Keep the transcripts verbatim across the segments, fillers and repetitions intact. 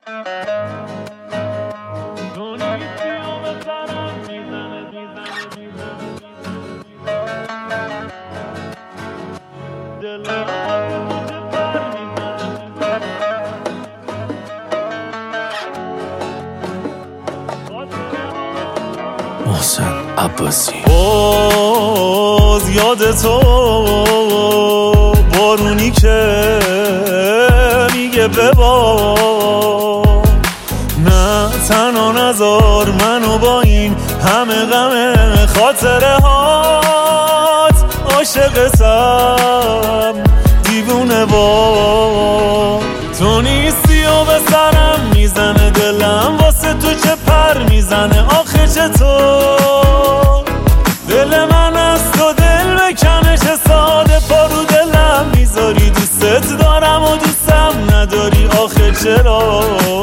محسن عباسی. باز یاد تو بارونی که میگه ببار، نه تنها نذار منو با این همه غم خاطره هات، عاشقتم دیوونه با تو نیستی و به سرم میزنه دلم، واسه تو چه پر میزنه آخه چطور دل من از تو دل بکنش ساده پارو دلم میذاری، دوستت دارم و دوستم نداری آخه چرا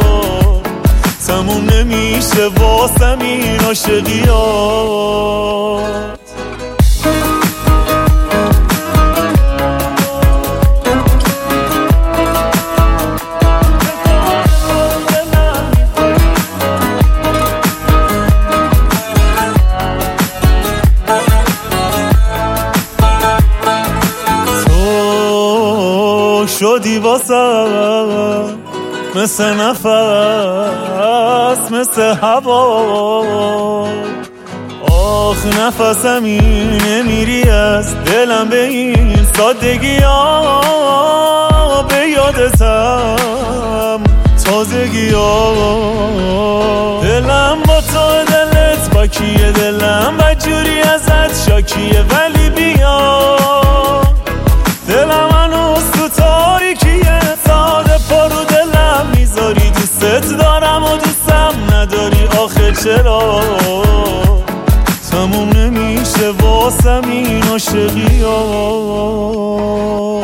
تموم نمیشه واسم این عاشقیات. شدی واسم مثل نفس مثل هوا، آخ نفسم اینه میری از دلم به این سادگی ها، به یادتم تازگی ها، دلم با تو دلت با کیه، دلم بدجوری ازت شاکیه ولی بیا دلم هنوز تو تاریکیه، ساده پارو دلم میذاری، دوستت دارم و دوستم نداری آخه چرا تموم نمیشه واسم این عاشقیات.